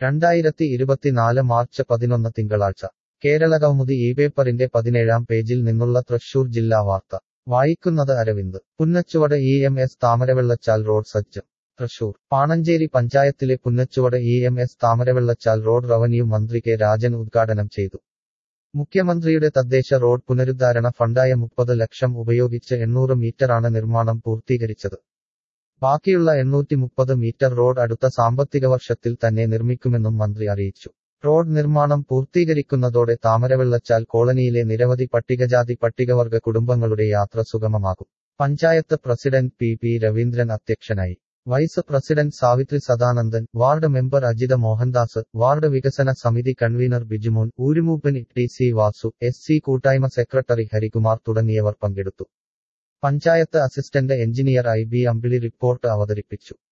2024 March 11 തിങ്കളാഴ്ച കേരളകൗമുദി ഇപേപ്പറിന്റെ 17-ാം പേജിൽ നിന്നുള്ള തൃശൂർ ജില്ലാ വാർത്ത വായിക്കുന്നത് അരവിന്ദ്. പുന്നച്ചുവട് EMS താമരവെള്ളച്ചാൽ റോഡ് സജ്ജം. തൃശൂർ പാണഞ്ചേരി പഞ്ചായത്തിലെ Punnachuvadu EMS Thamaravellachal road revenue മന്ത്രി കെ രാജൻ ഉദ്ഘാടനം ചെയ്തു. മുഖ്യമന്ത്രിയുടെ തദ്ദേശ റോഡ് പുനരുദ്ധാരണ ഫണ്ടായ 30 ലക്ഷം ഉപയോഗിച്ച് 800 മീറ്ററാണ് നിർമ്മാണം പൂർത്തീകരിച്ചത്. ബാക്കിയുള്ള 830 മീറ്റർ റോഡ് അടുത്ത സാമ്പത്തിക വർഷത്തിൽ തന്നെ നിർമ്മിക്കുമെന്നും മന്ത്രി അറിയിച്ചു. റോഡ് നിർമ്മാണം പൂർത്തീകരിക്കുന്നതോടെ താമരവെള്ളച്ചാൽ കോളനിയിലെ നിരവധി പട്ടികജാതി പട്ടികവർഗ കുടുംബങ്ങളുടെ യാത്ര സുഗമമാകും. പഞ്ചായത്ത് പ്രസിഡന്റ് പി രവീന്ദ്രൻ അധ്യക്ഷനായി. Vice president Savithri Sadanandan, ward member Ajitha Mohandas, ward വികസന സമിതി കൺവീനർ ബിജുമോൻ, ഊരുമൂപ്പൻ TC വാസു, SC കൂട്ടായ്മ സെക്രട്ടറി ഹരികുമാർ തുടങ്ങിയവർ പങ്കെടുത്തു. Panchayat assistant engineer IB Ambili report അവതരിപ്പിച്ചു.